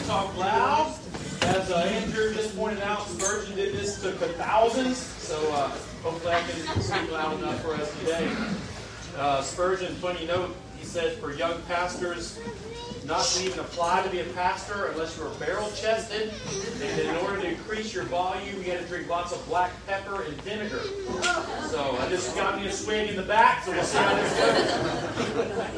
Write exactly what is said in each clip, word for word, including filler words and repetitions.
talk loud. As uh, Andrew just pointed out, Spurgeon did this to thousands, so uh, hopefully I can speak loud enough for us today. Uh, Spurgeon, funny note, he said for young pastors not to even apply to be a pastor unless you're barrel-chested, and in order to increase your volume, you got to drink lots of black pepper and vinegar. So I just got me a swig in the back, so we'll see how this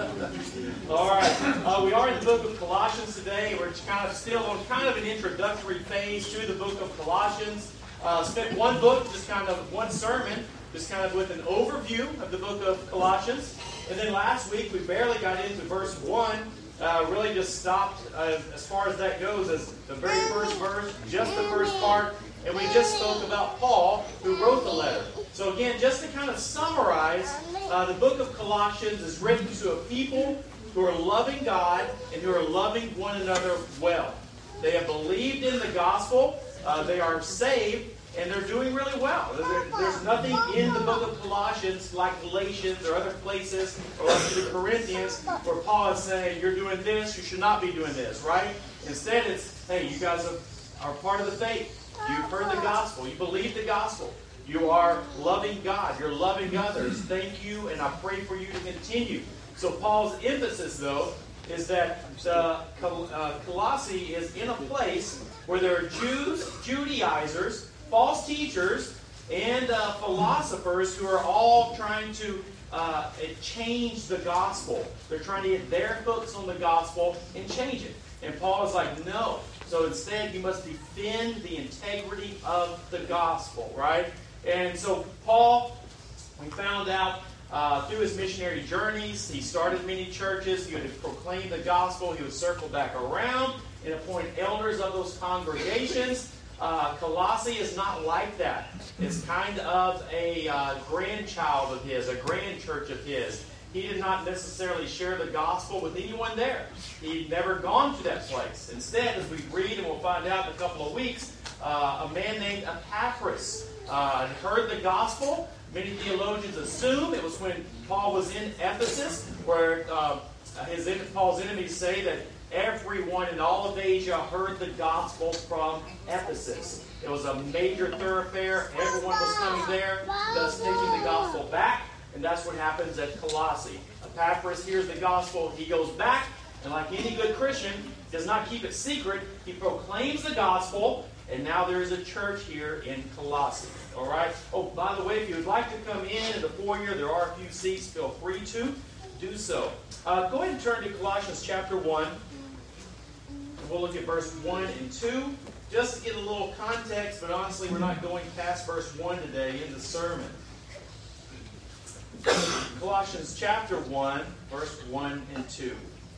goes. All right, uh, we are in the book of Colossians today. We're kind of still on kind of an introductory phase to the book of Colossians. Uh, spent one book, just kind of one sermon, just kind of with an overview of the book of Colossians. And then last week we barely got into verse one. Uh, really just stopped uh, as far as that goes as the very first verse, just the first part, and we just spoke about Paul, who wrote the letter. So again, just to kind of summarize, uh, the book of Colossians is written to a people who are loving God and who are loving one another well. They have believed in the gospel, uh, they are saved, and they're doing really well. There, there's nothing in the book of Colossians like Galatians or other places or like the Corinthians where Paul is saying, you're doing this, you should not be doing this, right? Instead, it's, hey, you guys are, are part of the faith. You've heard the gospel. You believe the gospel. You are loving God. You're loving others. Thank you, and I pray for you to continue. So Paul's emphasis, though, is that uh, Col- uh, Colossae is in a place where there are Jews, Judaizers, false teachers, and uh, philosophers who are all trying to uh, change the gospel. They're trying to get their hooks on the gospel and change it. And Paul is like, no. So instead, you must defend the integrity of the gospel, right? And so Paul, we found out uh, through his missionary journeys, he started many churches. He would proclaim the gospel. He would circle back around and appoint elders of those congregations. Uh, Colossae is not like that. It's kind of a uh, grandchild of his, a grand church of his. He did not necessarily share the gospel with anyone there. He'd never gone to that place. Instead, as we read, and we'll find out in a couple of weeks, uh, a man named Epaphras uh, heard the gospel. Many theologians assume it was when Paul was in Ephesus, where uh, his Paul's enemies say that everyone in all of Asia heard the gospel from Ephesus. It was a major thoroughfare. Everyone was coming there, thus taking the gospel back. And that's what happens at Colossae. Epaphras hears the gospel. He goes back, and like any good Christian, does not keep it secret. He proclaims the gospel, and now there is a church here in Colossae. All right? Oh, by the way, if you would like to come in in the foyer, there are a few seats. Feel free to do so. Uh, go ahead and turn to Colossians chapter one. We'll look at verse one and two, just to get a little context, but honestly, we're not going past verse one today in the sermon. Colossians chapter one, verse one and two.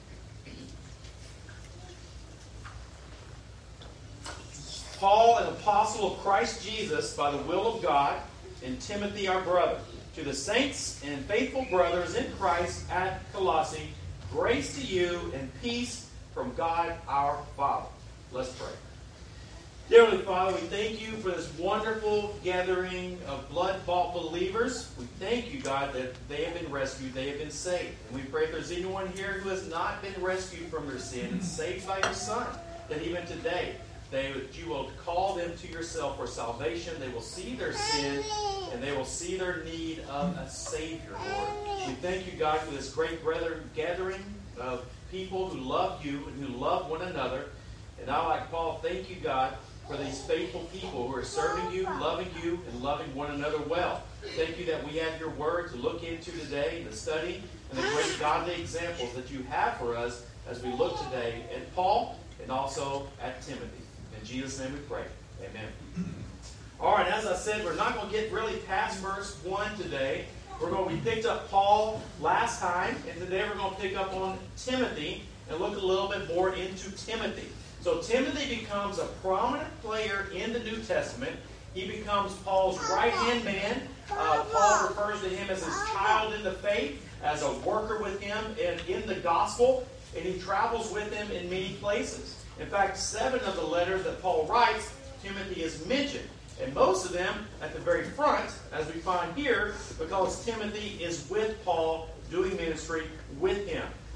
Paul, an apostle of Christ Jesus, by the will of God, and Timothy, our brother, to the saints and faithful brothers in Christ at Colossae, grace to you and peace from God our Father. Let's pray. Dear Heavenly Father, we thank you for this wonderful gathering of blood-bought believers. We thank you, God, that they have been rescued, they have been saved. And we pray if there's anyone here who has not been rescued from their sin and saved by your Son, that even today, they, that you will call them to yourself for salvation. They will see their sin, and they will see their need of a Savior, Lord. We thank you, God, for this great brethren gathering of people who love you and who love one another. And I, like Paul, thank you, God, for these faithful people who are serving you, loving you, and loving one another well. Thank you that we have your word to look into today in the study and the great godly examples that you have for us as we look today at Paul and also at Timothy. In Jesus' name we pray. Amen. All right, as I said, we're not going to get really past verse one today. We're going to, we picked up Paul last time, and today we're going to pick up on Timothy and look a little bit more into Timothy. So Timothy becomes a prominent player in the New Testament. He becomes Paul's right-hand man. Uh, Paul refers to him as his child in the faith, as a worker with him and in the gospel, and he travels with him in many places. In fact, seven of the letters that Paul writes, Timothy is mentioned. And most of them at the very front, as we find here, because Timothy is with Paul, doing ministry with him.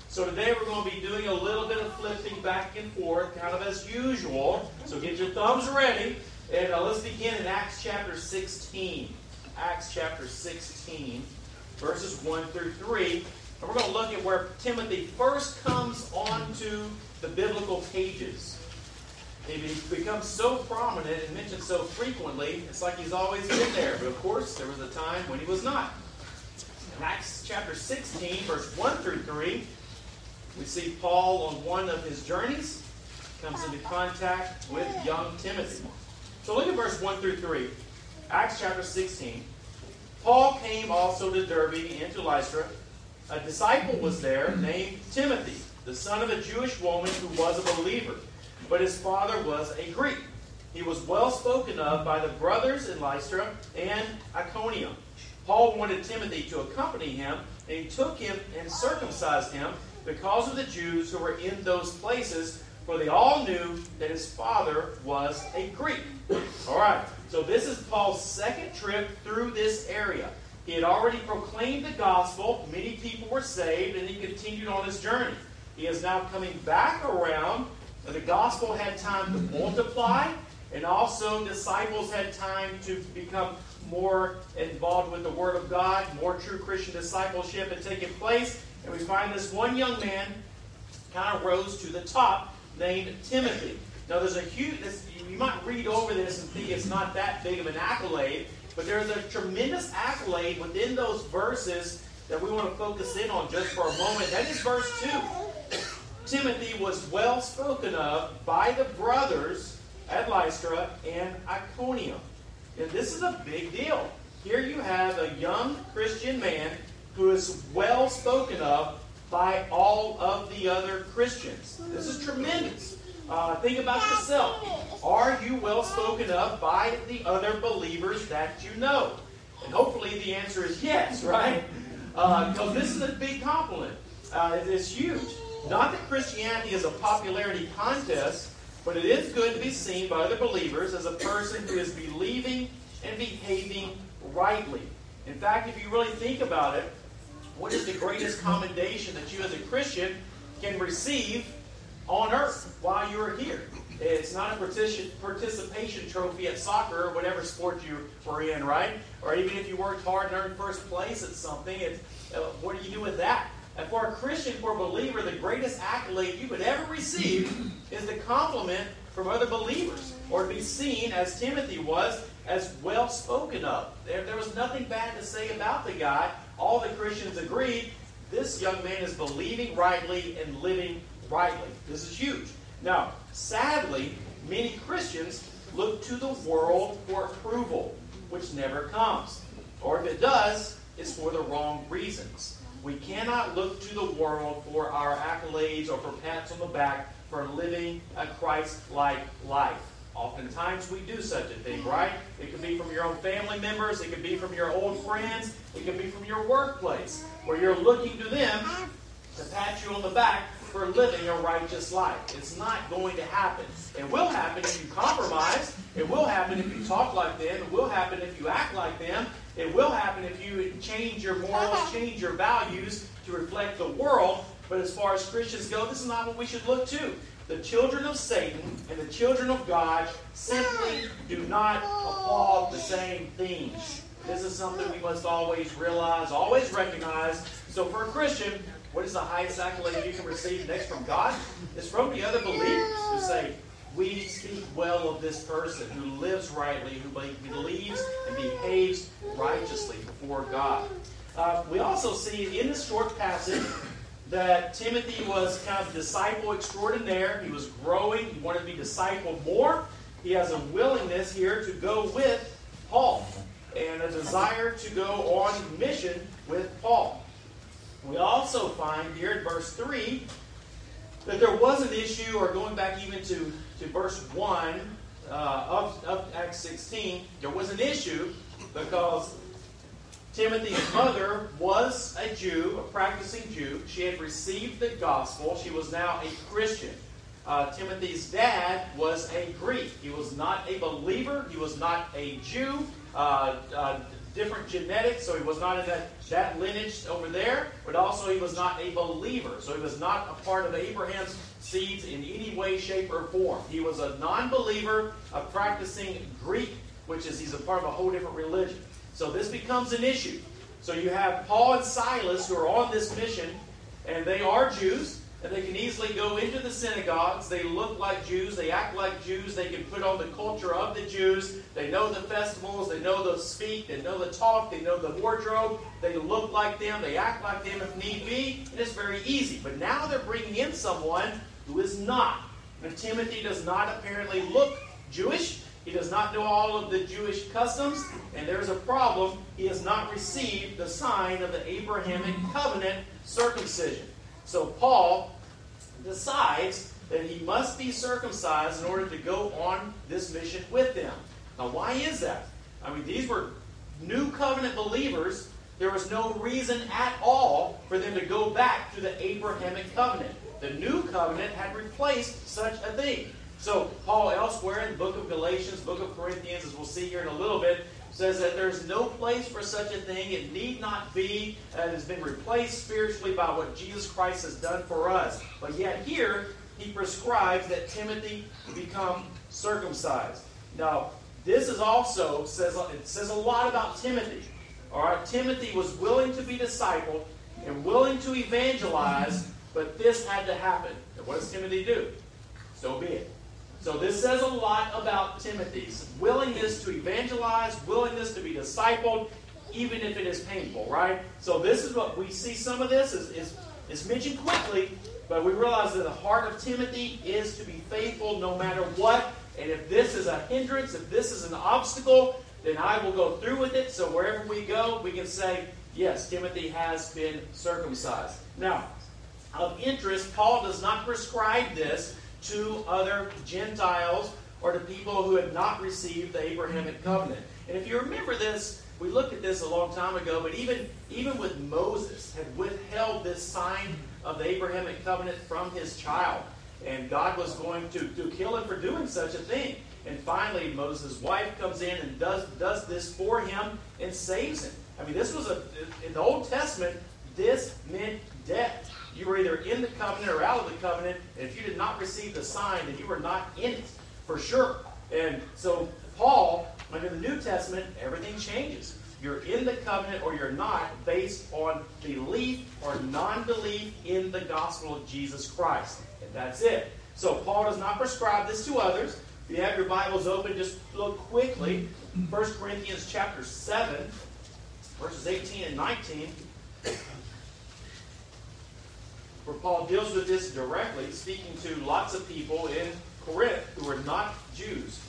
So today we're going to be doing a little bit of flipping back and forth, kind of as usual. So get your thumbs ready. And uh, let's begin in Acts chapter sixteen. Acts chapter sixteen, verses one through three. And we're going to look at where Timothy first comes onto the biblical pages. He becomes so prominent and mentioned so frequently, it's like he's always been there. But of course, there was a time when he was not. In Acts chapter sixteen, verse one through three, we see Paul on one of his journeys comes into contact with young Timothy. So look at verse one through three. Acts chapter sixteen. Paul came also to Derbe and to Lystra. A disciple was there named Timothy, the son of a Jewish woman who was a believer, but his father was a Greek. He was well spoken of by the brothers in Lystra and Iconium. Paul wanted Timothy to accompany him, and he took him and circumcised him because of the Jews who were in those places, for they all knew that his father was a Greek. All right, so this is Paul's second trip through this area. He had already proclaimed the gospel, many people were saved, and he continued on his journey. He is now coming back around, and the gospel had time to multiply, and also disciples had time to become more involved with the Word of God, more true Christian discipleship had taken place, and we find this one young man kind of rose to the top, named Timothy. Now there's a huge, this, you might read over this and think it's not that big of an accolade, but there's a tremendous accolade within those verses that we want to focus in on just for a moment. That is verse two. Timothy was well spoken of by the brothers at Lystra and Iconium. And this is a big deal. Here you have a young Christian man who is well spoken of by all of the other Christians. This is tremendous. Uh, think about yourself. Are you well spoken of by the other believers that you know? And hopefully the answer is yes, right? Because uh, this is a big compliment. Uh, it's huge. Not that Christianity is a popularity contest, but it is good to be seen by other believers as a person who is believing and behaving rightly. In fact, if you really think about it, what is the greatest commendation that you as a Christian can receive on earth while you're here? It's not a participation trophy at soccer or whatever sport you were in, right? Or even if you worked hard and earned first place at something, it's, uh, what do you do with that? And for a Christian, for a believer, the greatest accolade you could ever receive is the compliment from other believers, or to be seen, as Timothy was, as well spoken of. There, there was nothing bad to say about the guy. All the Christians agreed this young man is believing rightly and living rightly. This is huge. Now, sadly, many Christians look to the world for approval, which never comes. Or if it does, it's for the wrong reasons. We cannot look to the world for our accolades or for pats on the back for living a Christ-like life. Oftentimes we do such a thing, right? It could be from your own family members. It could be from your old friends. It could be from your workplace, where you're looking to them to pat you on the back for living a righteous life. It's not going to happen. It will happen if you compromise. It will happen if you talk like them. It will happen if you act like them. It will happen if you change your morals, change your values to reflect the world. But as far as Christians go, this is not what we should look to. The children of Satan and the children of God simply do not applaud the same things. This is something we must always realize, always recognize. So for a Christian, what is the highest accolade you can receive next from God? It's from the other believers who say, we speak well of this person who lives rightly, who believes and behaves righteously before God. Uh, we also see in this short passage that Timothy was kind of disciple extraordinaire. He was growing. He wanted to be discipled more. He has a willingness here to go with Paul and a desire to go on mission with Paul. We also find here in verse three that there was an issue, or going back even to, to verse one uh, of, of Acts sixteen, there was an issue because Timothy's mother was a Jew, a practicing Jew. She had received the gospel. She was now a Christian. Uh, Timothy's dad was a Greek. He was not a believer. He was not a Jew. Uh, uh, different genetics, so he was not in that, that lineage over there, but also he was not a believer. So he was not a part of Abraham's seeds in any way, shape, or form. He was a non-believer, a practicing Greek, which is he's a part of a whole different religion. So this becomes an issue. So you have Paul and Silas who are on this mission, and they are Jews, and they can easily go into the synagogues. They look like Jews. They act like Jews. They can put on the culture of the Jews. They know the festivals. They know the speak. They know the talk. They know the wardrobe. They look like them. They act like them if need be. And it's very easy. But now they're bringing in someone who is not. And Timothy does not apparently look Jewish. He does not know all of the Jewish customs. And there's a problem. He has not received the sign of the Abrahamic covenant, circumcision. So Paul decides that he must be circumcised in order to go on this mission with them. Now, why is that? I mean, these were new covenant believers. There was no reason at all for them to go back to the Abrahamic covenant. The new covenant had replaced such a thing. So Paul elsewhere in the book of Galatians, book of Corinthians, as we'll see here in a little bit, says that there's no place for such a thing. It need not be. It has been replaced spiritually by what Jesus Christ has done for us. But yet here, he prescribes that Timothy become circumcised. Now, this is also, says it says a lot about Timothy. All right, Timothy was willing to be discipled and willing to evangelize, but this had to happen. And what does Timothy do? So be it. So this says a lot about Timothy's willingness to evangelize, willingness to be discipled, even if it is painful, right? So this is what we see. Some of this is, is, is mentioned quickly, but we realize that the heart of Timothy is to be faithful no matter what. And if this is a hindrance, if this is an obstacle, then I will go through with it. So wherever we go, we can say, yes, Timothy has been circumcised. Now, of interest, Paul does not prescribe this to other Gentiles or to people who had not received the Abrahamic covenant. And if you remember this, we looked at this a long time ago, but even, even with Moses had withheld this sign of the Abrahamic covenant from his child. And God was going to, to kill him for doing such a thing. And finally, Moses' wife comes in and does, does this for him and saves him. I mean, this was a, in the Old Testament, this meant death. You were either in the covenant or out of the covenant, and if you did not receive the sign, then you were not in it, for sure. And so Paul, under the New Testament, everything changes. You're in the covenant or you're not based on belief or non-belief in the gospel of Jesus Christ. And that's it. So Paul does not prescribe this to others. If you have your Bibles open, just look quickly. First Corinthians chapter seven, verses eighteen and nineteen. Where Paul deals with this directly, speaking to lots of people in Corinth who are not Jews.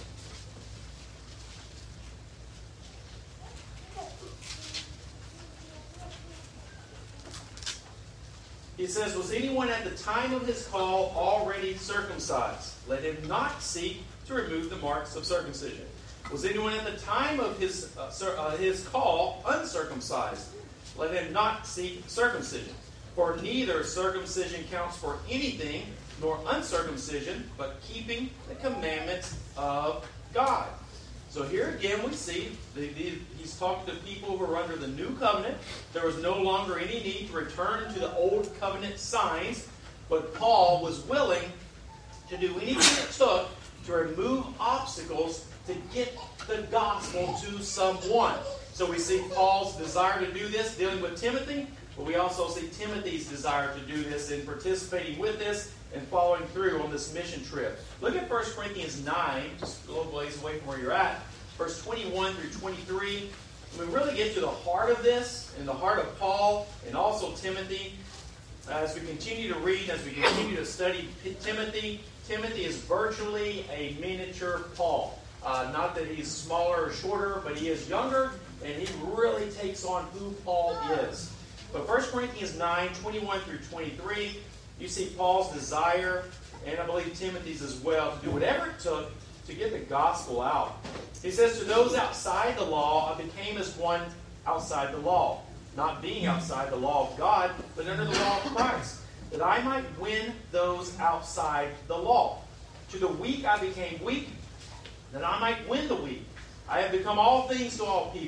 He says, was anyone at the time of his call already circumcised? Let him not seek to remove the marks of circumcision. Was anyone at the time of his, uh, uh, his call uncircumcised? Let him not seek circumcision. For neither circumcision counts for anything, nor uncircumcision, but keeping the commandments of God. So here again we see the, the, he's talking to people who are under the new covenant. There was no longer any need to return to the old covenant signs, but Paul was willing to do anything it took to remove obstacles to get the gospel to someone. So we see Paul's desire to do this dealing with Timothy. But we also see Timothy's desire to do this and participating with this and following through on this mission trip. Look at First Corinthians nine, just a little ways away from where you're at. Verse twenty-one through twenty-three. We really get to the heart of this, and the heart of Paul and also Timothy. As we continue to read, as we continue to study Timothy, Timothy is virtually a miniature Paul. Uh, not that he's smaller or shorter, but he is younger, and he really takes on who Paul is. But First Corinthians nine, twenty-one through twenty-three, you see Paul's desire, and I believe Timothy's as well, to do whatever it took to get the gospel out. He says, to those outside the law, I became as one outside the law, not being outside the law of God, but under the law of Christ, that I might win those outside the law. To the weak I became weak, that I might win the weak. I have become all things to all people,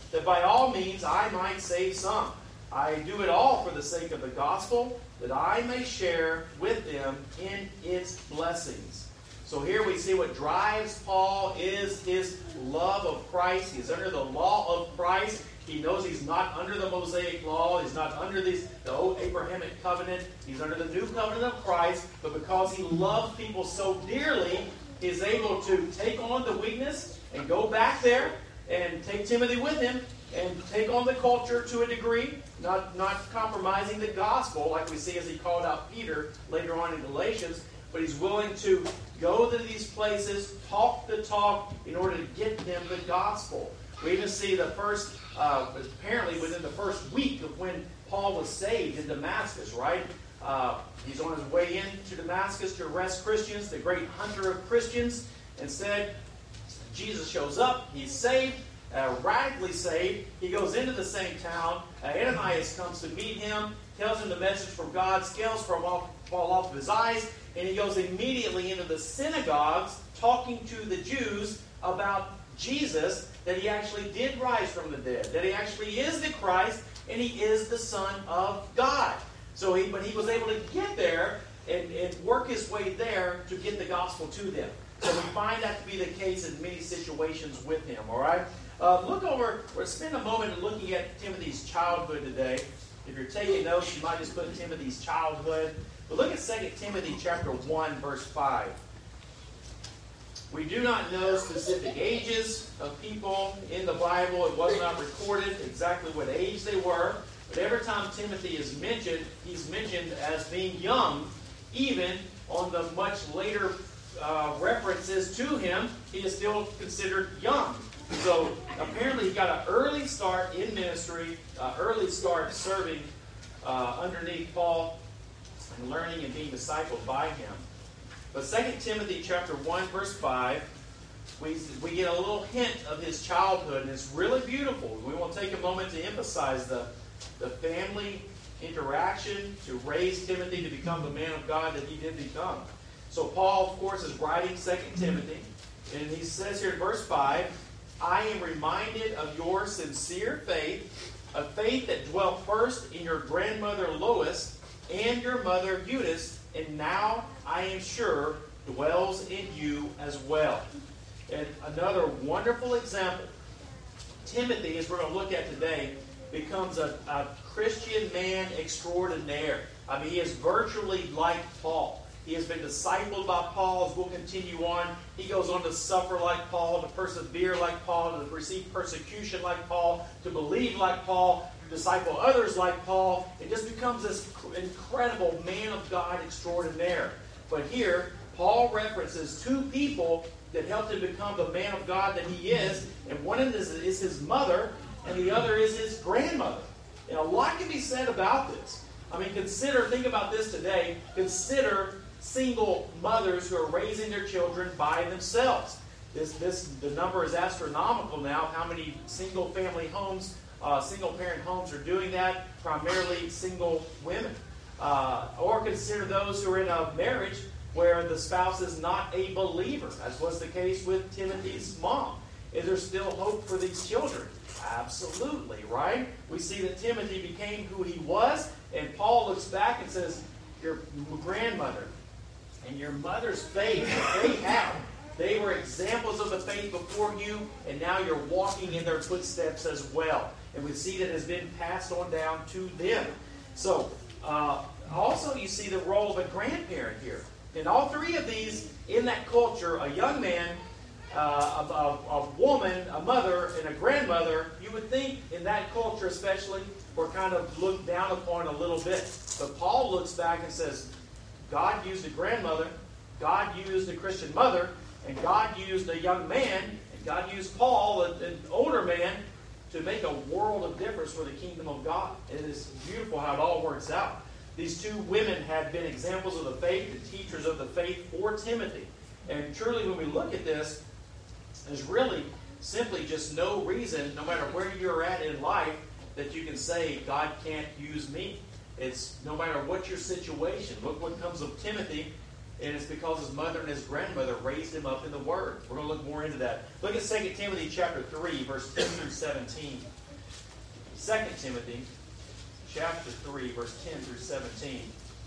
that by all means I might save some. I do it all for the sake of the gospel, that I may share with them in its blessings. So here we see what drives Paul is his love of Christ. He's under the law of Christ. He knows he's not under the Mosaic law. He's not under these, the old Abrahamic covenant. He's under the new covenant of Christ. But because he loves people so dearly, he's able to take on the weakness and go back there and take Timothy with him and take on the culture to a degree, not, not compromising the gospel like we see as he called out Peter later on in Galatians. But he's willing to go to these places, talk the talk, in order to get them the gospel. We even see the first, uh, apparently within the first week of when Paul was saved in Damascus, right? Uh, he's on his way into Damascus to arrest Christians, the great hunter of Christians. Instead, Jesus shows up, he's saved, uh, radically saved. He goes into the same town. Uh, Ananias comes to meet him, tells him the message from God, scales from off, fall off of his eyes, and he goes immediately into the synagogues talking to the Jews about Jesus, that he actually did rise from the dead, that he actually is the Christ, and he is the Son of God. So he, but he was able to get there and, and work his way there to get the gospel to them. So we find that to be the case in many situations with him, all right? Uh, look over, or spend a moment looking at Timothy's childhood today. If you're taking notes, you might just put Timothy's childhood. But look at Second Timothy chapter one, verse five. We do not know specific ages of people in the Bible. It was not recorded exactly what age they were. But every time Timothy is mentioned, he's mentioned as being young. Even on the much later uh, references to him, he is still considered young. So apparently he got an early start in ministry, uh, early start serving uh, underneath Paul and learning and being discipled by him. But Second Timothy chapter one, verse five, we, we get a little hint of his childhood, and it's really beautiful. We want to take a moment to emphasize the, the family interaction to raise Timothy to become the man of God that he did become. So Paul, of course, is writing Second Timothy, and he says here in verse five, I am reminded of your sincere faith, a faith that dwelt first in your grandmother Lois and your mother Eunice, and now, I am sure, dwells in you as well. And another wonderful example. Timothy, as we're going to look at today, becomes a, a Christian man extraordinaire. I mean, he is virtually like Paul. He has been discipled by Paul, as we'll continue on. He goes on to suffer like Paul, to persevere like Paul, to receive persecution like Paul, to believe like Paul, to disciple others like Paul. It just becomes this incredible man of God extraordinaire. But here, Paul references two people that helped him become the man of God that he is. And one of them is his mother, and the other is his grandmother. And a lot can be said about this. I mean, consider, think about this today. Consider single mothers who are raising their children by themselves. This, this, the number is astronomical now. How many single family homes, uh, single parent homes are doing that? Primarily single women. Uh, or consider those who are in a marriage where the spouse is not a believer, as was the case with Timothy's mom. Is there still hope for these children? Absolutely, right? We see that Timothy became who he was, and Paul looks back and says, your grandmother and your mother's faith that they had, they were examples of the faith before you, and now you're walking in their footsteps as well. And we see that it has been passed on down to them. So, uh, also you see the role of a grandparent here. In all three of these, in that culture, a young man, uh, a, a, a woman, a mother, and a grandmother, you would think in that culture especially, were kind of looked down upon a little bit. But Paul looks back and says, God used a grandmother, God used a Christian mother, and God used a young man, and God used Paul, an older man, to make a world of difference for the kingdom of God. It is beautiful how it all works out. These two women had been examples of the faith, and teachers of the faith for Timothy. And truly, when we look at this, there's really simply just no reason, no matter where you're at in life, that you can say, God can't use me. It's no matter what your situation. Look what comes of Timothy, and it's because his mother and his grandmother raised him up in the Word. We're going to look more into that. Look at Second Timothy chapter three, verse ten through seventeen. Second Timothy chapter three, verse ten through seventeen.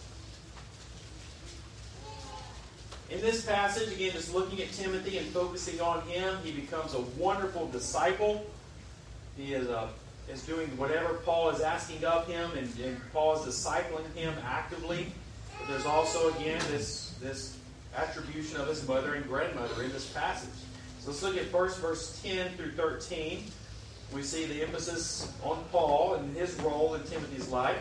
In this passage, again, just looking at Timothy and focusing on him, he becomes a wonderful disciple. He is, uh, is doing whatever Paul is asking of him, and, and Paul is discipling him actively. But there's also, again, this, this attribution of his mother and grandmother in this passage. So let's look at first verse ten through thirteen. We see the emphasis on Paul and his role in Timothy's life.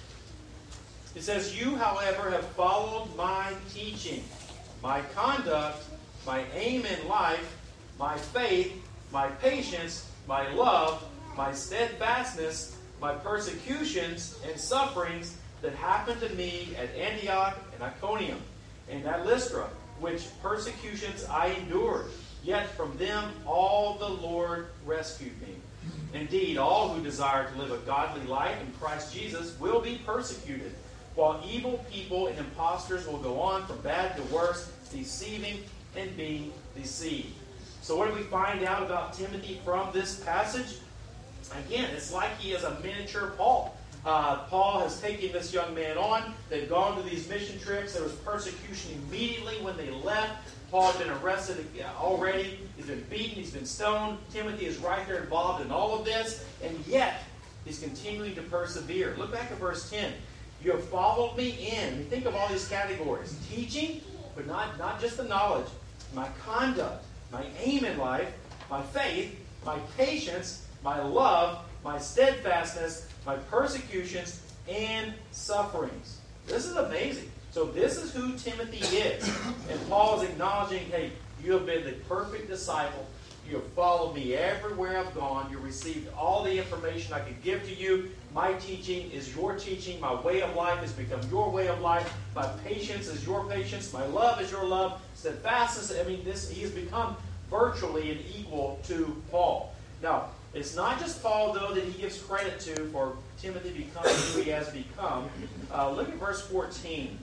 It says, "You, however, have followed my teaching, my conduct, my aim in life, my faith, my patience, my love, my steadfastness, my persecutions and sufferings that happened to me at Antioch and Iconium and at Lystra, which persecutions I endured. Yet from them all the Lord rescued me. Indeed, all who desire to live a godly life in Christ Jesus will be persecuted, while evil people and impostors will go on from bad to worse, deceiving and being deceived." So what do we find out about Timothy from this passage? Again, it's like he is a miniature Paul. Uh, Paul has taken this young man on. They've gone to these mission trips. There was persecution immediately when they left. Paul had been arrested already. He's been beaten. He's been stoned. Timothy is right there involved in all of this. And yet, he's continuing to persevere. Look back at verse ten. "You have followed me in." You think of all these categories. Teaching, but not, not just the knowledge. My conduct, my aim in life, my faith, my patience, my love, my steadfastness, my persecutions, and sufferings. This is amazing. So this is who Timothy is. And Paul is acknowledging, hey, you have been the perfect disciple. You have followed me everywhere I've gone. You received all the information I could give to you. My teaching is your teaching. My way of life has become your way of life. My patience is your patience. My love is your love. Steadfastness, I mean, this, he has become virtually an equal to Paul. Now, it's not just Paul, though, that he gives credit to for Timothy becoming who he has become. Uh, look at verse fourteen.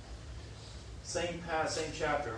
Same path, same chapter.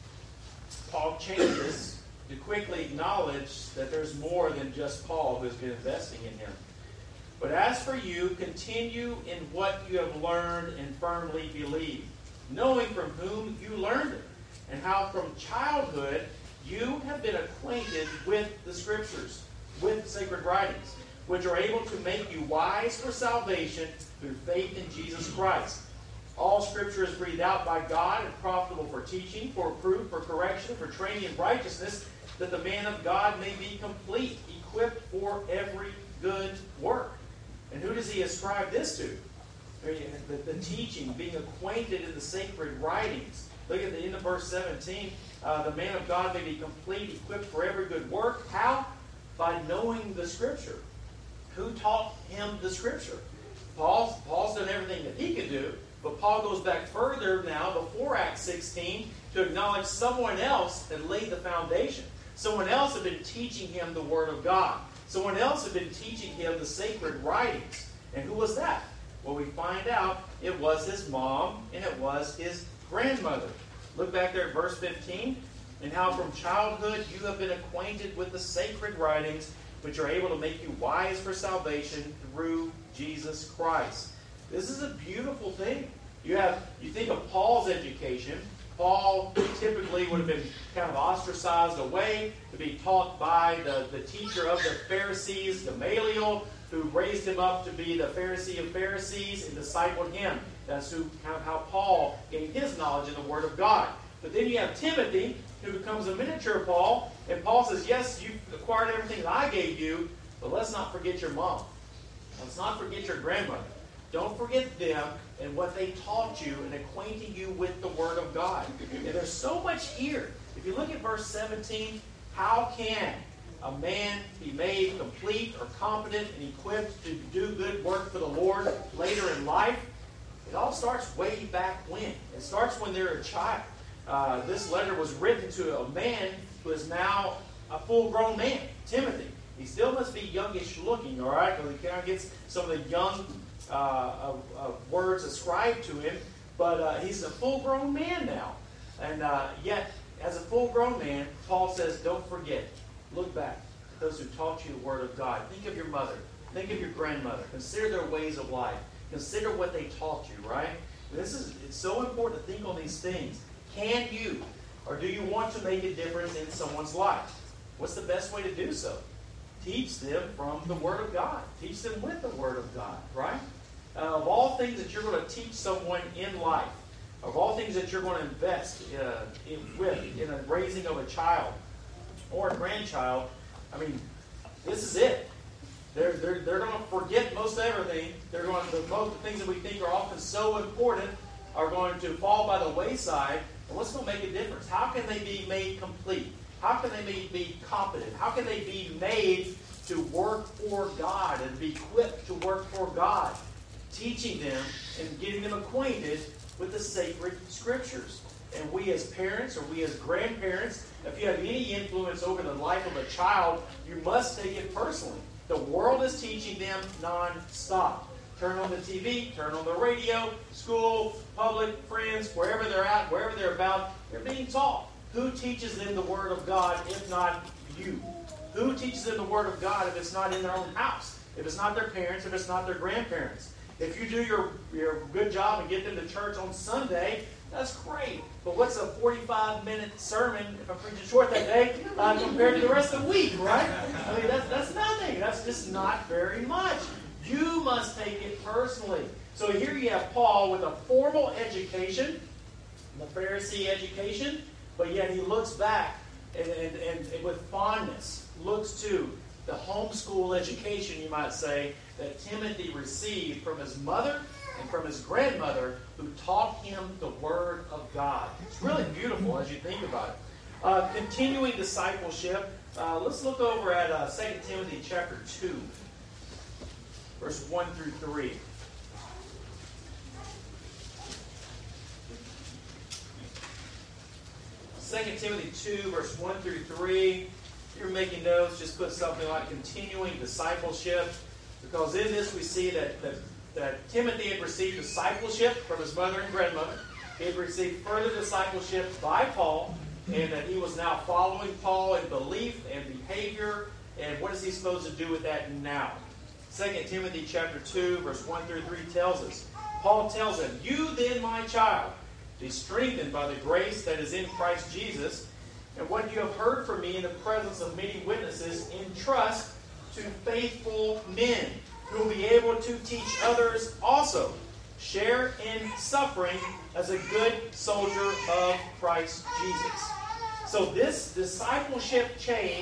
Paul changes to quickly acknowledge that there's more than just Paul who has been investing in him. "But as for you, continue in what you have learned and firmly believe, knowing from whom you learned it, and how from childhood you have been acquainted with the Scriptures, with sacred writings, which are able to make you wise for salvation through faith in Jesus Christ. All Scripture is breathed out by God and profitable for teaching, for reproof, for correction, for training in righteousness, that the man of God may be complete, equipped for every good work." And who does he ascribe this to? I mean, the, the teaching, being acquainted in the sacred writings. Look at the end of verse seventeen. Uh, the man of God may be complete, equipped for every good work. How? By knowing the Scripture. Who taught him the Scripture? Paul's, Paul's done everything that he could do. But Paul goes back further now, before Acts sixteen, to acknowledge someone else had laid the foundation. Someone else had been teaching him the Word of God. Someone else had been teaching him the sacred writings. And who was that? Well, we find out it was his mom and it was his grandmother. Look back there at verse fifteen. "And how from childhood you have been acquainted with the sacred writings, which are able to make you wise for salvation through Jesus Christ." This is a beautiful thing. You have, you think of Paul's education. Paul typically would have been kind of ostracized away to be taught by the, the teacher of the Pharisees, Gamaliel, who raised him up to be the Pharisee of Pharisees and discipled him. That's who, kind of how Paul gained his knowledge in the Word of God. But then you have Timothy, who becomes a miniature Paul, and Paul says, yes, you've acquired everything that I gave you, but let's not forget your mom. Let's not forget your grandmother. Don't forget them and what they taught you and acquainting you with the Word of God. And there's so much here. If you look at verse seventeen, how can a man be made complete or competent and equipped to do good work for the Lord later in life? It all starts way back when. It starts when they're a child. Uh, this letter was written to a man who is now a full-grown man, Timothy. He still must be youngish looking, all right? Because he kind of gets some of the young uh, uh, uh, words ascribed to him. But uh, he's a full-grown man now. And uh, yet, as a full-grown man, Paul says, don't forget. Look back. Those who taught you the Word of God. Think of your mother. Think of your grandmother. Consider their ways of life. Consider what they taught you, right? This is, it's so important to think on these things. Can you, or do you want to make a difference in someone's life? What's the best way to do so? Teach them from the Word of God. Teach them with the Word of God, right? Uh, of all things that you're going to teach someone in life, of all things that you're going to invest uh, in, with in the raising of a child or a grandchild, I mean, this is it. They're, they're, they're going to forget most everything. They're going to, most of the things that we think are often so important are going to fall by the wayside. And what's going to make a difference? How can they be made complete? How can they be, be competent? How can they be made to work for God and be equipped to work for God? Teaching them and getting them acquainted with the sacred Scriptures. And we as parents or we as grandparents, if you have any influence over the life of a child, you must take it personally. The world is teaching them non-stop. Turn on the T V, turn on the radio, school, public, friends, wherever they're at, wherever they're about, they're being taught. Who teaches them the Word of God if not you? Who teaches them the Word of God if it's not in their own house? If it's not their parents, if it's not their grandparents? If you do your, your good job and get them to church on Sunday, that's great. But what's a forty-five minute sermon, if I'm preaching short that day, uh, compared to the rest of the week, right? I mean, that's, that's nothing. That's just not very much. You must take it personally. So here you have Paul with a formal education, the Pharisee education, but yet he looks back and, and, and, and with fondness looks to the homeschool education, you might say, that Timothy received from his mother and from his grandmother, who taught him the Word of God. It's really beautiful as you think about it. Uh, continuing discipleship, uh, let's look over at uh, Second Timothy chapter two, verse one through three. Second Timothy two, verse one through three. If you're making notes, just put something like continuing discipleship, because in this we see that, that that Timothy had received discipleship from his mother and grandmother. He had received further discipleship by Paul, and that he was now following Paul in belief and behavior. And what is he supposed to do with that now? Second Timothy chapter two, verse one through three tells us. Paul tells him, "You then, my child, be strengthened by the grace that is in Christ Jesus, and what you have heard from me in the presence of many witnesses, entrust to faithful men, who will be able to teach others also. Share in suffering as a good soldier of Christ Jesus." So this discipleship chain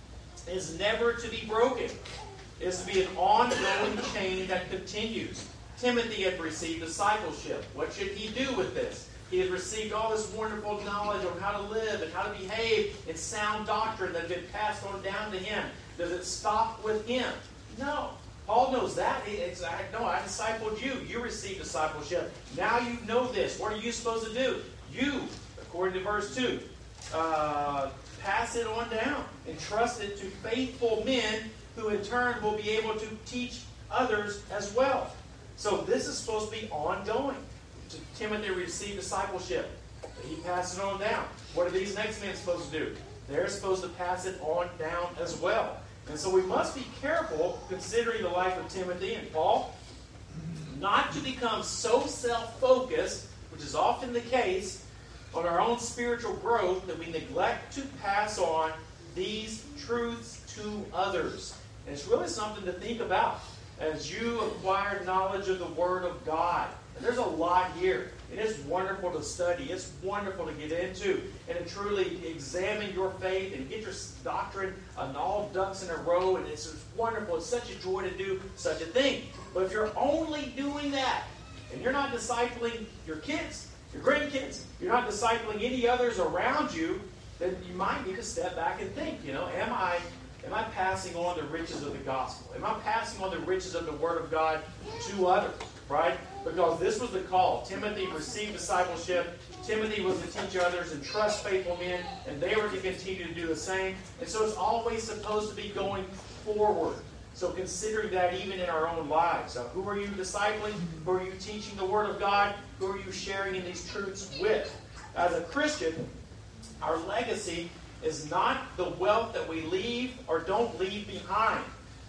is never to be broken. It is to be an ongoing chain that continues. Timothy had received discipleship. What should he do with this? He had received all this wonderful knowledge on how to live and how to behave in sound doctrine that had been passed on down to him. Does it stop with him? No. Paul knows that. It's, I, no, I discipled you. You received discipleship. Now you know this. What are you supposed to do? You, according to verse two, uh, pass it on down. Entrust it to faithful men who in turn will be able to teach others as well. So this is supposed to be ongoing. Timothy received discipleship. He passed it on down. What are these next men supposed to do? They're supposed to pass it on down as well. And so we must be careful, considering the life of Timothy and Paul, not to become so self-focused, which is often the case, on our own spiritual growth that we neglect to pass on these truths to others. And it's really something to think about as you acquire knowledge of the Word of God. And there's a lot here. It is wonderful to study. It's wonderful to get into and to truly examine your faith and get your doctrine on all ducks in a row. And it's just wonderful. It's such a joy to do such a thing. But if you're only doing that and you're not discipling your kids, your grandkids, you're not discipling any others around you, then you might need to step back and think, you know, am I am I passing on the riches of the gospel? Am I passing on the riches of the Word of God to others? Right? Because this was the call. Timothy received discipleship. Timothy was to teach others and trust faithful men, and they were to continue to do the same. And so it's always supposed to be going forward. So considering that even in our own lives. So who are you discipling? Who are you teaching the Word of God? Who are you sharing in these truths with? As a Christian, our legacy is not the wealth that we leave or don't leave behind,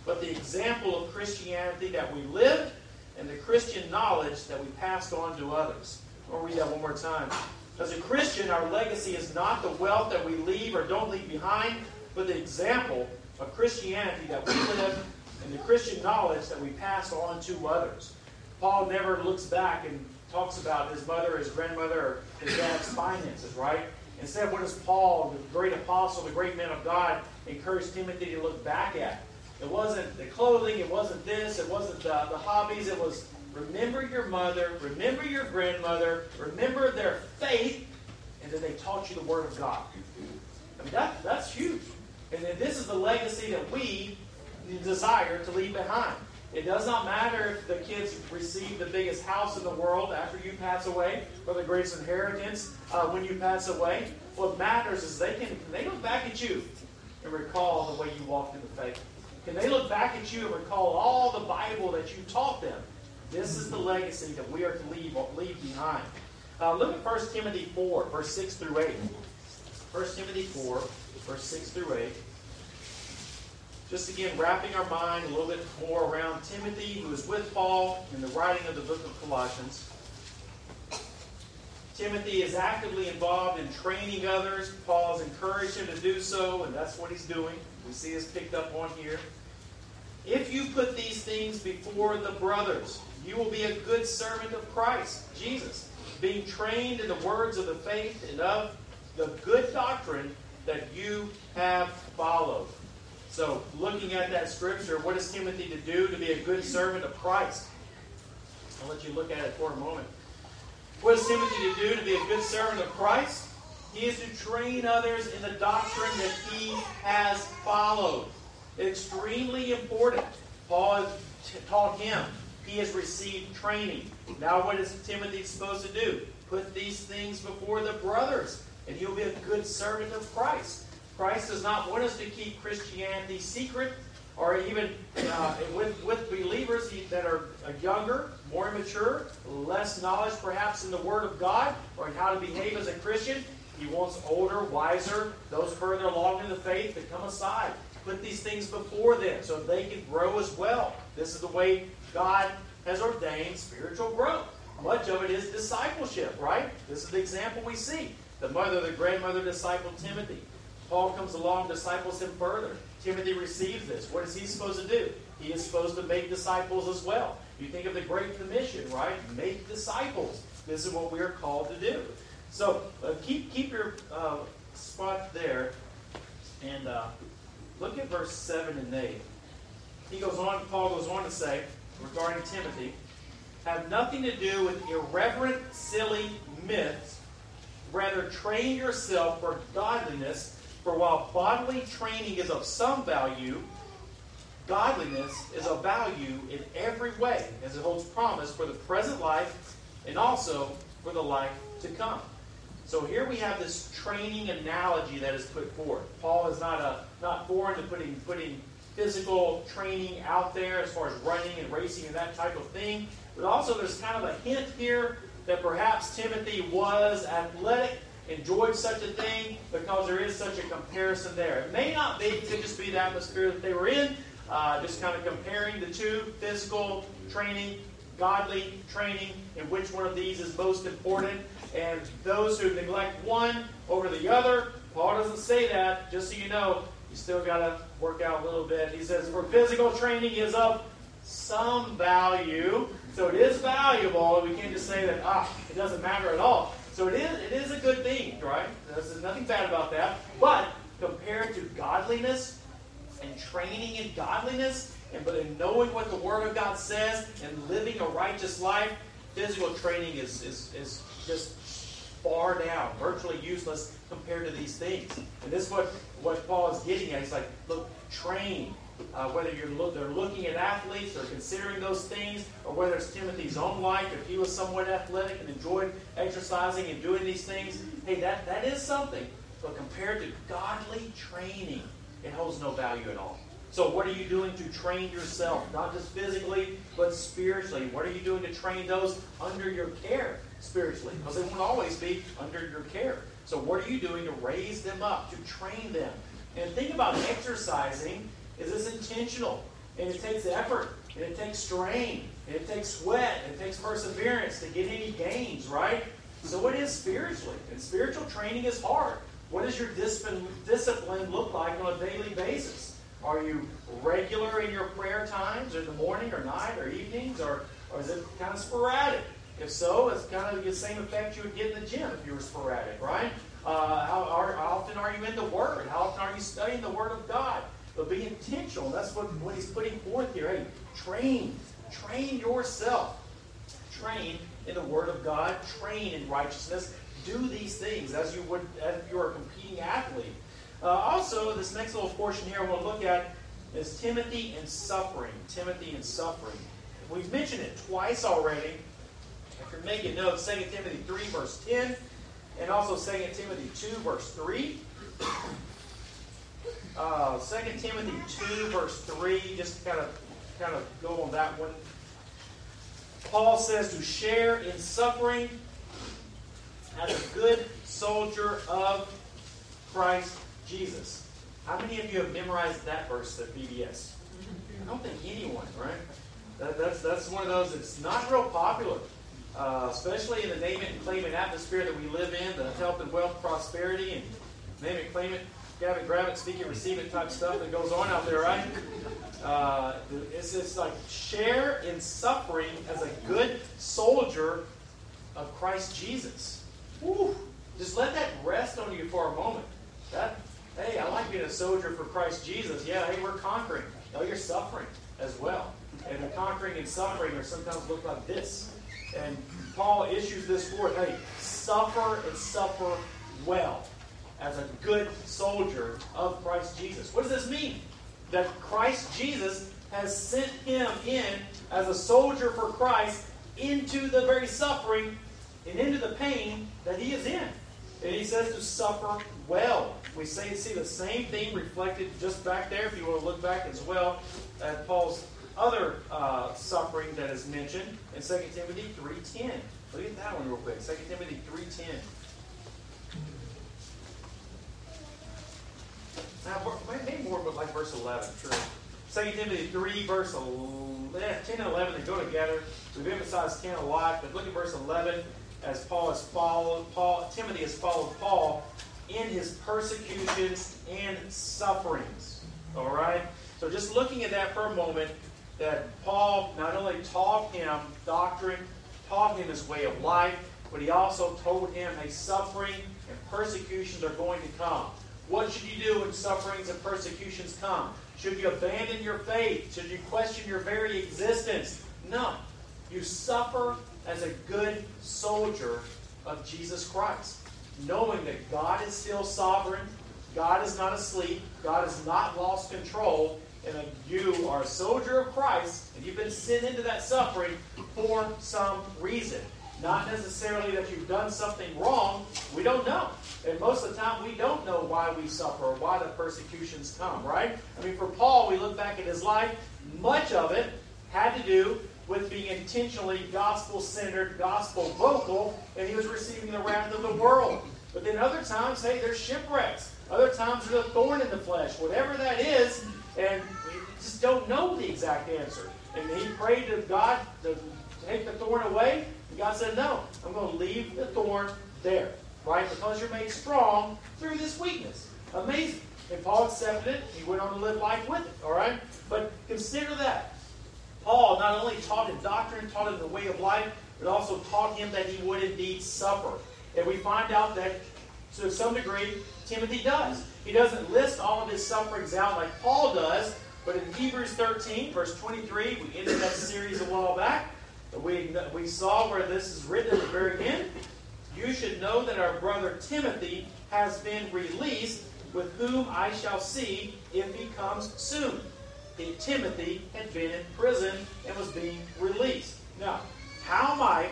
but the example of Christianity that we lived and the Christian knowledge that we passed on to others. I'll read that one more time. As a Christian, our legacy is not the wealth that we leave or don't leave behind, but the example of Christianity that we live and the Christian knowledge that we pass on to others. Paul never looks back and talks about his mother, his grandmother, or his dad's finances, right? Instead, what does Paul, the great apostle, the great man of God, encourage Timothy to look back at? It wasn't the clothing, it wasn't this, it wasn't the, the hobbies, it was remember your mother, remember your grandmother, remember their faith, and then they taught you the Word of God. I mean, that, that's huge. And then this is the legacy that we desire to leave behind. It does not matter if the kids receive the biggest house in the world after you pass away, or the greatest inheritance uh, when you pass away. What matters is they can, can they look back at you and recall the way you walked in the faith. Can they look back at you and recall all the Bible that you taught them? This is the legacy that we are to leave, leave behind. Uh, look at First Timothy four, verse six through eight. First Timothy four, verse six through eight. Just again, wrapping our mind a little bit more around Timothy, who is with Paul in the writing of the book of Colossians. Timothy is actively involved in training others. Paul has encouraged him to do so, and that's what he's doing. We see this picked up on here. If you put these things before the brothers, you will be a good servant of Christ, Jesus, being trained in the words of the faith and of the good doctrine that you have followed. So, looking at that scripture, what is Timothy to do to be a good servant of Christ? I'll let you look at it for a moment. What is Timothy to do to be a good servant of Christ? He is to train others in the doctrine that he has followed. Extremely important. Paul has t- taught him. He has received training. Now what is Timothy supposed to do? Put these things before the brothers, and he'll be a good servant of Christ. Christ does not want us to keep Christianity secret, or even uh, with, with believers that are younger, more immature, less knowledge perhaps in the Word of God, or in how to behave as a Christian. He wants older, wiser, those further along in the faith to come aside. Put these things before them so they can grow as well. This is the way God has ordained spiritual growth. Much of it is discipleship, right? This is the example we see. The mother, the grandmother discipled Timothy. Paul comes along, disciples him further. Timothy receives this. What is he supposed to do? He is supposed to make disciples as well. You think of the Great Commission, right? Make disciples. This is what we are called to do. So uh, keep keep your uh, spot there, and uh, look at verse seven and eight. He goes on. Paul goes on to say regarding Timothy, have nothing to do with irreverent, silly myths. Rather, train yourself for godliness. For while bodily training is of some value, godliness is of value in every way, as it holds promise for the present life and also for the life to come. So here we have this training analogy that is put forth. Paul is not a not foreign to putting putting physical training out there as far as running and racing and that type of thing. But also there's kind of a hint here that perhaps Timothy was athletic, enjoyed such a thing, because there is such a comparison there. It may not be, it could just be the atmosphere that they were in, uh, just kind of comparing the two, physical training, godly training, and which one of these is most important. And those who neglect one over the other, Paul doesn't say that, just so you know, you still got to work out a little bit. He says, for physical training is of some value, so it is valuable. We can't just say that, ah, it doesn't matter at all. So it is, it is a good thing, right? There's nothing bad about that. But compared to godliness and training in godliness, and but in knowing what the Word of God says and living a righteous life, physical training is, is, is just far down, virtually useless compared to these things. And this is what, what Paul is getting at. He's like, look, train. Uh, whether you're look, they're looking at athletes or considering those things, or whether it's Timothy's own life, if he was somewhat athletic and enjoyed exercising and doing these things, hey, that, that is something. But compared to godly training, it holds no value at all. So what are you doing to train yourself? Not just physically, but spiritually. What are you doing to train those under your care spiritually? Because they won't always be under your care. So what are you doing to raise them up, to train them? And think about exercising. Is this intentional? And it takes effort, and it takes strain, and it takes sweat, and it takes perseverance to get any gains, right? So it is spiritually. And spiritual training is hard. What does your discipline, discipline look like on a daily basis? Are you regular in your prayer times, or in the morning, or night, or evenings, or, or is it kind of sporadic? If so, it's kind of the same effect you would get in the gym if you were sporadic, right? Uh, how, are, how often are you in the Word? How often are you studying the Word of God? But be intentional. That's what, what he's putting forth here. Hey, train. Train yourself. Train in the Word of God. Train in righteousness. Do these things as you would as you are a competing athlete. Uh, also, this next little portion here we'll look at is Timothy and suffering. Timothy and suffering. We've mentioned it twice already. If you're making notes, Second Timothy three, verse ten, and also Second Timothy two, verse three. Uh, Second Timothy two, verse three, just kind of, kind of go on that one. Paul says to share in suffering as a good soldier of Christ Jesus. How many of you have memorized that verse at B B S? I don't think anyone, right? That, that's, that's one of those that's not real popular, uh, especially in the name it and claim it atmosphere that we live in, the health and wealth, prosperity, and name it, claim it, grab it, grab it, speak it, receive it type stuff that goes on out there, right? Uh, it's just like share in suffering as a good soldier of Christ Jesus. Woo. Just let that rest on you for a moment. That, hey, I like being a soldier for Christ Jesus. Yeah, hey, we're conquering. No, you're suffering as well. And the conquering and suffering are sometimes look like this. And Paul issues this forth. Hey, suffer and suffer well as a good soldier of Christ Jesus. What does this mean? That Christ Jesus has sent him in as a soldier for Christ into the very suffering and into the pain that he is in. And he says to suffer well. We say, see the same thing reflected just back there, if you want to look back as well, at Paul's other uh, suffering that is mentioned in Second Timothy three ten. Look at that one real quick. Second Timothy three ten. Now, maybe more, but like verse eleven, true. Second Timothy three, verse ten and eleven, they go together. We've emphasized ten a lot, but look at verse eleven. As Paul has followed, Paul, Timothy has followed Paul in his persecutions and sufferings. All right? So just looking at that for a moment, that Paul not only taught him doctrine, taught him his way of life, but he also told him, hey, suffering and persecutions are going to come. What should you do when sufferings and persecutions come? Should you abandon your faith? Should you question your very existence? No. You suffer as a good soldier of Jesus Christ, knowing that God is still sovereign, God is not asleep, God has not lost control, and that you are a soldier of Christ, and you've been sent into that suffering for some reason. Not necessarily that you've done something wrong. We don't know. And most of the time, we don't know why we suffer or why the persecutions come, right? I mean, for Paul, we look back at his life, much of it had to do with being intentionally gospel-centered, gospel-vocal, and he was receiving the wrath of the world. But then other times, hey, there's shipwrecks. Other times, there's a thorn in the flesh. Whatever that is, and we just don't know the exact answer. And he prayed to God to take the thorn away, and God said, no, I'm going to leave the thorn there, right? Because you're made strong through this weakness. Amazing. And Paul accepted it. He went on to live life with it, all right? But consider that. Paul not only taught him doctrine, taught him the way of life, but also taught him that he would indeed suffer. And we find out that, to some degree, Timothy does. He doesn't list all of his sufferings out like Paul does, but in Hebrews thirteen, verse twenty-three, we ended that series a while back. We, we saw where this is written at the very end. You should know that our brother Timothy has been released, with whom I shall see if he comes soon. Timothy had been in prison and was being released. Now, how might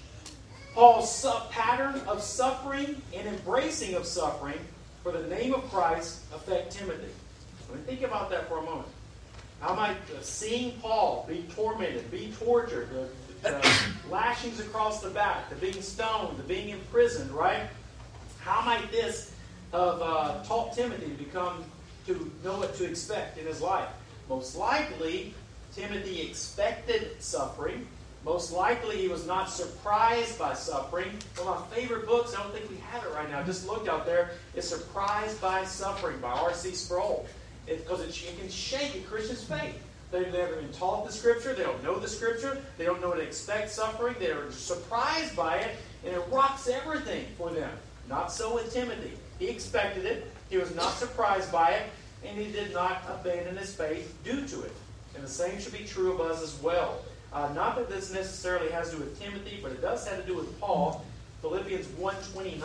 Paul's pattern of suffering and embracing of suffering for the name of Christ affect Timothy? Let me think about that for a moment. How might seeing Paul be tormented, be tortured, the, the lashings across the back, the being stoned, the being imprisoned, right? How might this have uh, taught Timothy to become to know what to expect in his life? Most likely, Timothy expected suffering. Most likely, he was not surprised by suffering. One of my favorite books, I don't think we have it right now, just looked out there, is Surprised by Suffering by R C Sproul. Because it, it, it can shake a Christian's faith. They've never been taught the Scripture. They don't know the Scripture. They don't know to expect suffering. They're surprised by it, and it rocks everything for them. Not so with Timothy. He expected it. He was not surprised by it, and he did not abandon his faith due to it. And the same should be true of us as well. Uh, not that this necessarily has to do with Timothy, but it does have to do with Paul. Philippians one twenty-nine.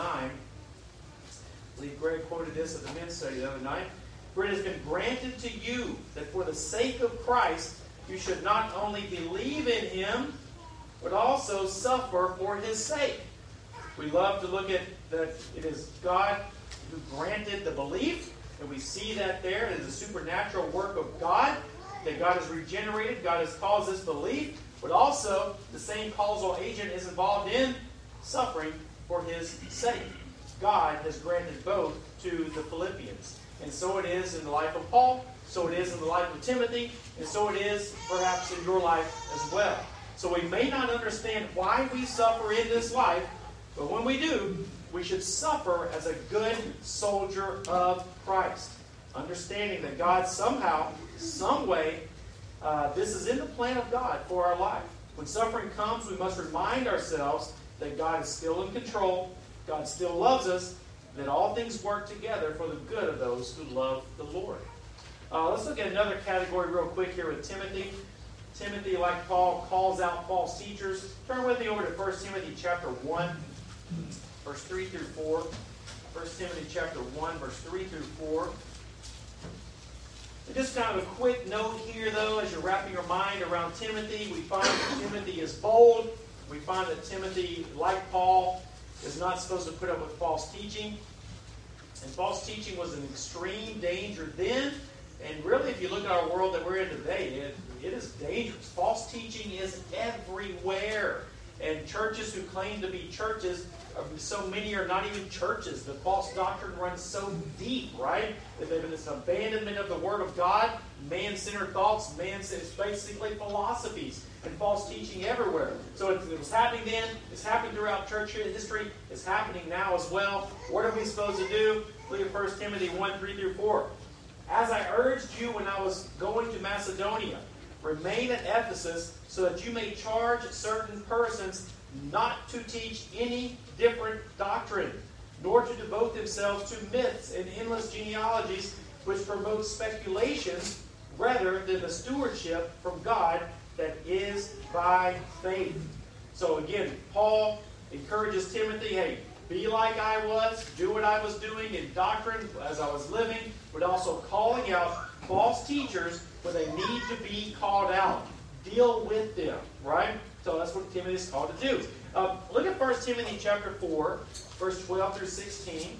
I believe Greg quoted this at the men's study the other night. For it has been granted to you that for the sake of Christ you should not only believe in Him, but also suffer for His sake. We love to look at that it is God who granted the belief, and we see that there. It is a supernatural work of God, that God has regenerated, God has caused this belief, but also the same causal agent is involved in suffering for His sake. God has granted both to the Philippians. And so it is in the life of Paul, so it is in the life of Timothy, and so it is perhaps in your life as well. So we may not understand why we suffer in this life, but when we do, we should suffer as a good soldier of Christ. Understanding that God somehow, some way, uh, this is in the plan of God for our life. When suffering comes, we must remind ourselves that God is still in control, God still loves us, that all things work together for the good of those who love the Lord. Uh, let's look at another category real quick here with Timothy. Timothy, like Paul, calls out false teachers. Turn with me over to First Timothy chapter one, verse three through four. First Timothy chapter one, verse three through four. And just kind of a quick note here, though, as you're wrapping your mind around Timothy, we find that Timothy is bold. We find that Timothy, like Paul, is not supposed to put up with false teaching. And false teaching was an extreme danger then. And really, if you look at our world that we're in today, it, it is dangerous. False teaching is everywhere. And churches who claim to be churches, so many are not even churches. The false doctrine runs so deep, right? That they've been this abandonment of the Word of God, man-centered thoughts, man-centered, it's basically philosophies and false teaching everywhere. So it, it was happening then, it's happening throughout church history, it's happening now as well. What are we supposed to do? Look at First Timothy one, three through four. As I urged you when I was going to Macedonia, remain at Ephesus so that you may charge certain persons not to teach any different doctrine, nor to devote themselves to myths and endless genealogies which promote speculations rather than the stewardship from God that is by faith. So again, Paul encourages Timothy, hey, be like I was, do what I was doing in doctrine as I was living, but also calling out false teachers when they need to be called out. Deal with them, right? So that's what Timothy is called to do. Um, look at First Timothy chapter four, verse twelve through sixteen.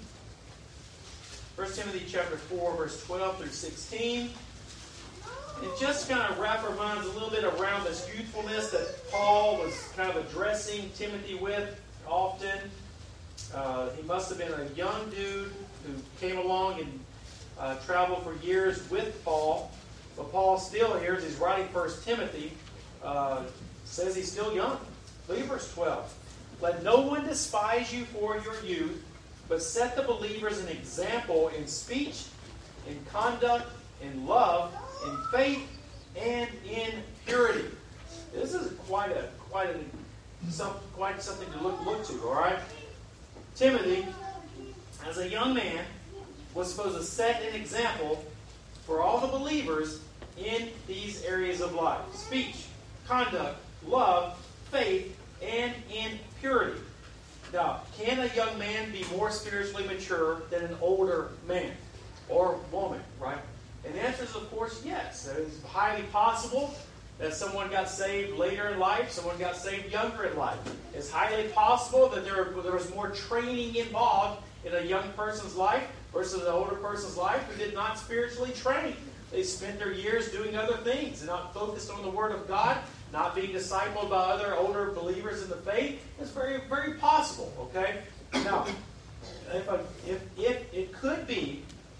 First Timothy chapter four, verse twelve through sixteen. And just kind of wrap our minds a little bit around this youthfulness that Paul was kind of addressing Timothy with often. Uh, he must have been a young dude who came along and uh, traveled for years with Paul. But Paul still here, as he's writing First Timothy, uh, says he's still young. Look at verse twelve. Let no one despise you for your youth, but set the believers an example in speech, in conduct, in love, in faith, and in purity. This is quite a quite a some, quite something to look look to. All right, Timothy, as a young man, was supposed to set an example for all the believers in these areas of life: speech, conduct, love, faith, and in purity. Now, can a young man be more spiritually mature than an older man or woman, right? And the answer is, of course, yes. It is highly possible that someone got saved later in life, someone got saved younger in life. It's highly possible that there, there was more training involved in a young person's life versus an older person's life who did not spiritually train. They spent their years doing other things and not focused on the Word of God, not being discipled by other older believers in the faith. It's very, very possible, okay? Now, if, I, if, if it could be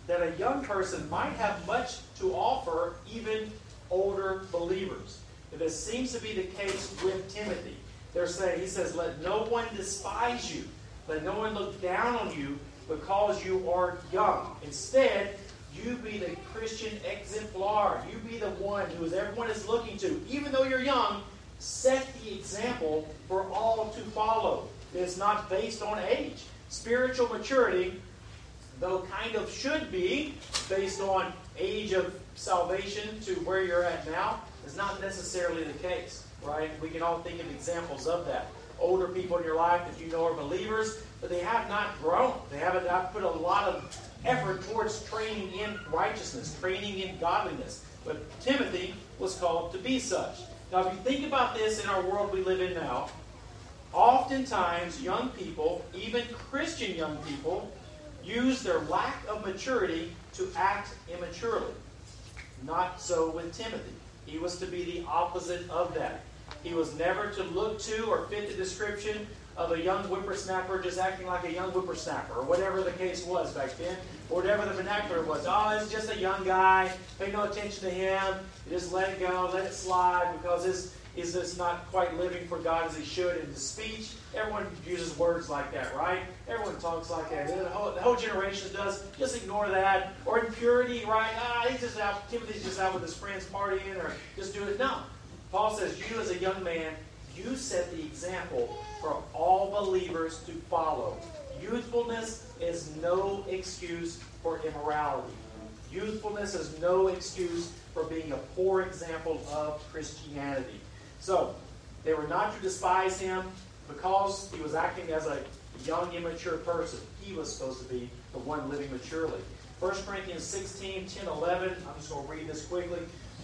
that a young person might have much to offer even older believers. And this seems to be the case with Timothy. They're saying, he says, let no one despise you. Let no one look down on you because you are young. Instead, you be the Christian exemplar. You be the one who is everyone is looking to. Even though you're young, set the example for all to follow. It's not based on age. Spiritual maturity, though kind of should be based on age of salvation to where you're at now, is not necessarily the case, right? We can all think of examples of that. Older people in your life that you know are believers, but they have not grown. They haven't not put a lot of effort towards training in righteousness, training in godliness. But Timothy was called to be such. Now, if you think about this in our world we live in now, oftentimes young people, even Christian young people, use their lack of maturity to act immaturely. Not so with Timothy. He was to be the opposite of that. He was never to look to or fit the description of a young whippersnapper just acting like a young whippersnapper, or whatever the case was back then, or whatever the vernacular was. Oh, it's just a young guy. Pay no attention to him. You just let it go, let it slide, because his is just not quite living for God as he should in his speech. Everyone uses words like that, right? Everyone talks like that. The whole, the whole generation does. Just ignore that. Or impurity, right? Ah, he's just out. Timothy's just out with his friends partying, or just do it. No. Paul says, you as a young man, you set the example for all believers to follow. Youthfulness is no excuse for immorality. Youthfulness is no excuse for being a poor example of Christianity. So, they were not to despise him because he was acting as a young, immature person. He was supposed to be the one living maturely. First Corinthians sixteen, ten, eleven. I'm just going to read this quickly.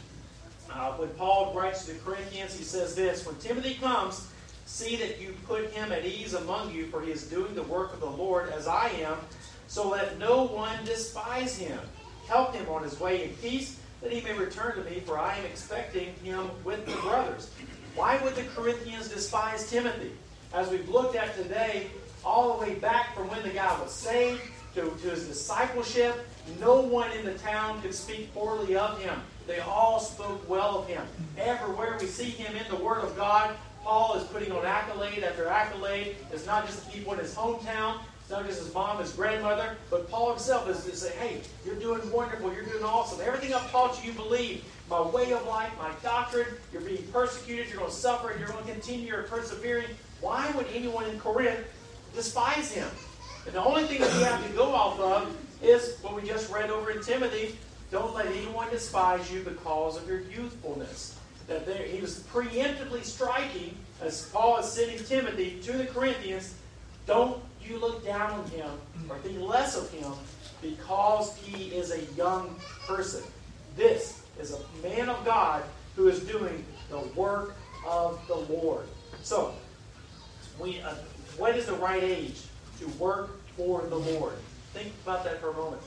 Uh, when Paul writes to the Corinthians, he says this, when Timothy comes, see that you put him at ease among you, for he is doing the work of the Lord as I am. So let no one despise him. Help him on his way in peace, that he may return to me, for I am expecting him with the brothers. Why would the Corinthians despise Timothy? As we've looked at today, all the way back from when the guy was saved to, to his discipleship, no one in the town could speak poorly of him. They all spoke well of him. Everywhere we see him in the Word of God, Paul is putting on accolade after accolade. It's not just the people in his hometown. It's not just his mom, his grandmother. But Paul himself is to say, hey, you're doing wonderful. You're doing awesome. Everything I've taught you, you believe. My way of life, my doctrine. You're being persecuted. You're going to suffer. And you're going to continue your persevering. Why would anyone in Corinth despise him? And the only thing that we have to go off of is what we just read over in Timothy. Don't let anyone despise you because of your youthfulness. That there, he was preemptively striking, as Paul is sending Timothy to the Corinthians, don't you look down on him or think less of him because he is a young person. This is a man of God who is doing the work of the Lord. So, we, uh, what is the right age to work for the Lord? Think about that for a moment.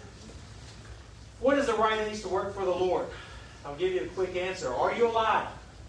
What is the right age to work for the Lord? I'll give you a quick answer. Are you alive?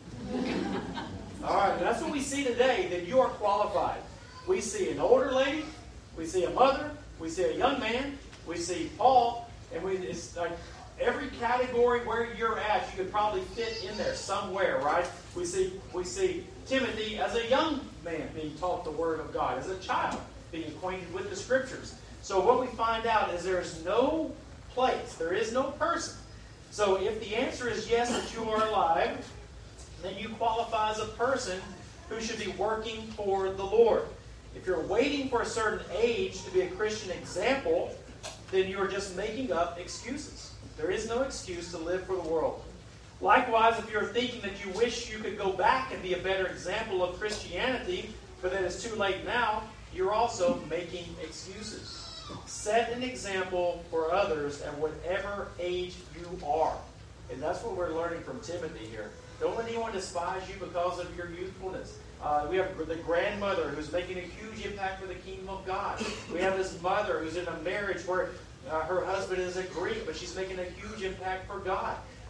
All right, that's what we see today, that you are qualified. We see an older lady, we see a mother, we see a young man, we see Paul, and we, it's like every category where you're at, you could probably fit in there somewhere, right? We see, we see Timothy as a young man being taught the Word of God, as a child being acquainted with the Scriptures. So what we find out is there is no place, there is no person. So if the answer is yes, that you are alive, then you qualify as a person who should be working for the Lord. If you're waiting for a certain age to be a Christian example, then you're just making up excuses. There is no excuse to live for the world. Likewise, if you're thinking that you wish you could go back and be a better example of Christianity, but that it's too late now, you're also making excuses. Set an example for others at whatever age you are. And that's what we're learning from Timothy here. Don't let anyone despise you because of your youthfulness. Uh, we have the grandmother who's making a huge impact for the kingdom of God. We have this mother who's in a marriage where uh, her husband is a Greek, but she's making a huge impact for God.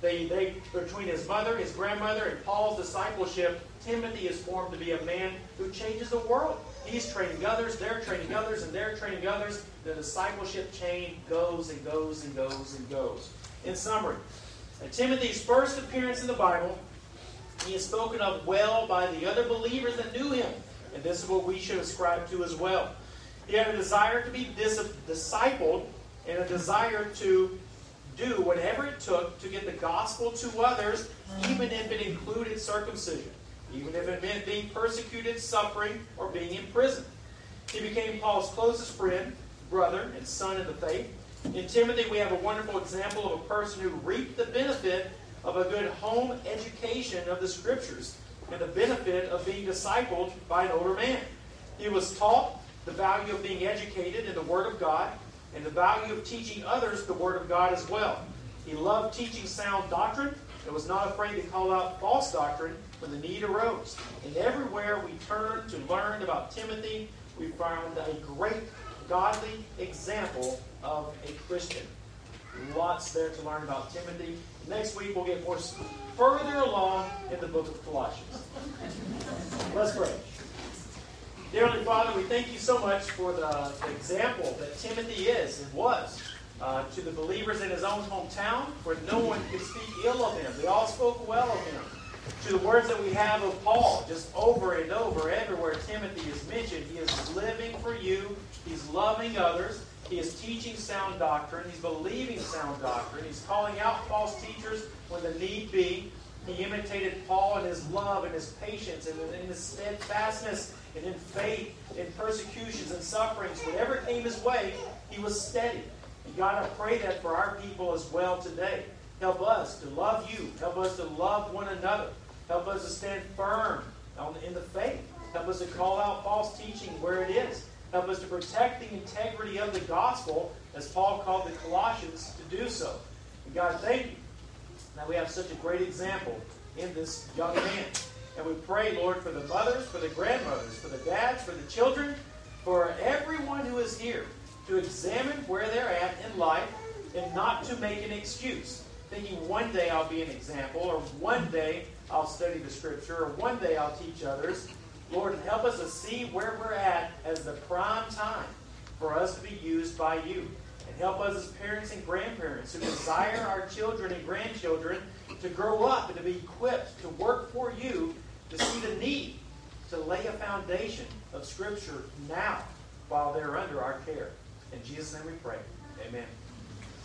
They, they, between his mother, his grandmother, and Paul's discipleship, Timothy is formed to be a man who changes the world. He's training others, they're training others, and they're training others. The discipleship chain goes and goes and goes and goes. In summary, at Timothy's first appearance in the Bible, he is spoken of well by the other believers that knew him. And this is what we should ascribe to as well. He had a desire to be dis- discipled and a desire to do whatever it took to get the gospel to others, even if it included circumcision, even if it meant being persecuted, suffering, or being imprisoned. He became Paul's closest friend, brother, and son in the faith. In Timothy, we have a wonderful example of a person who reaped the benefit of a good home education of the Scriptures and the benefit of being discipled by an older man. He was taught the value of being educated in the Word of God and the value of teaching others the Word of God as well. He loved teaching sound doctrine and was not afraid to call out false doctrine when the need arose. And everywhere we turn to learn about Timothy, we found a great godly example of a Christian. Lots there to learn about Timothy. Next week we'll get more further along in the book of Colossians. Let's pray. Dear Heavenly Father, we thank you so much for the, the example that Timothy is and was uh, to the believers in his own hometown, where no one could speak ill of him. They all spoke well of him. To the words that we have of Paul, just over and over, everywhere Timothy is mentioned, he is living for you. He's loving others. He is teaching sound doctrine. He's believing sound doctrine. He's calling out false teachers when the need be. He imitated Paul in his love and his patience and in his steadfastness and in faith, in persecutions and sufferings. Whatever came his way, he was steady. And God, I pray that for our people as well today. Help us to love you. Help us to love one another. Help us to stand firm in the faith. Help us to call out false teaching where it is. Help us to protect the integrity of the gospel, as Paul called the Colossians to do so. And God, thank you that we have such a great example in this young man. And we pray, Lord, for the mothers, for the grandmothers, for the dads, for the children, for everyone who is here, to examine where they're at in life and not to make an excuse, thinking one day I'll be an example, or one day I'll study the Scripture, or one day I'll teach others. Lord, help us to see where we're at as the prime time for us to be used by you. And help us as parents and grandparents who desire our children and grandchildren to grow up and to be equipped to work for you, to see the need to lay a foundation of Scripture now while they're under our care. In Jesus' name we pray. Amen.